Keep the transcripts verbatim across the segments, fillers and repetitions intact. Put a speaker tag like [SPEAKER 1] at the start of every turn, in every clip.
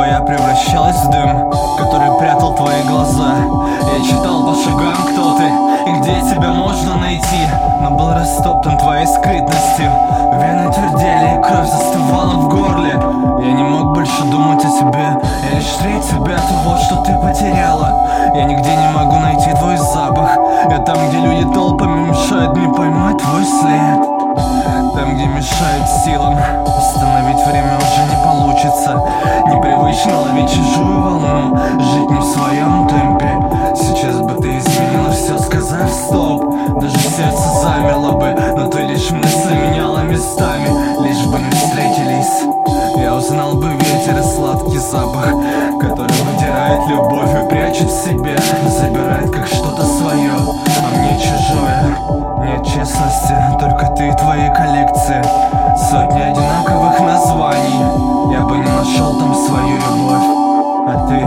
[SPEAKER 1] твоя превращалась в дым, который прятал твои глаза. Я читал по шагам, кто ты и где тебя можно найти, но был растоптан твоей скрытностью. Вены твердели, и кровь застывала в горле. Я не мог больше думать о тебе, я лишь треть себя того, что ты потеряла. Я нигде не могу найти твой запах. Я там, где люди толпами мешают мне поймать твой след. Там, где мешают силам, остановить время уже не получится. Непривычно ловить чужую волну, жить не в своем темпе. Сейчас бы ты изменила все, сказав стоп. Даже сердце замерло бы, но ты лишь мысли меняла местами. Лишь бы не встретились, я узнал бы ветер и сладкий запах, который выдирает любовь и прячет в себе, забирает как что-то свое, а мне чужое. Нет честности, только ты и твои коллекции. Сотни одинаковых названий. Я бы не нашел там свою любовь, а ты?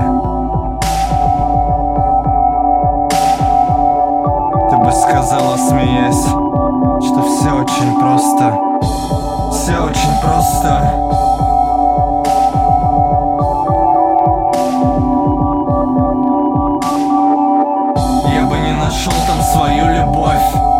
[SPEAKER 1] Ты бы сказала, смеясь, что все очень просто. Все очень просто. Я бы не нашел там свою любовь.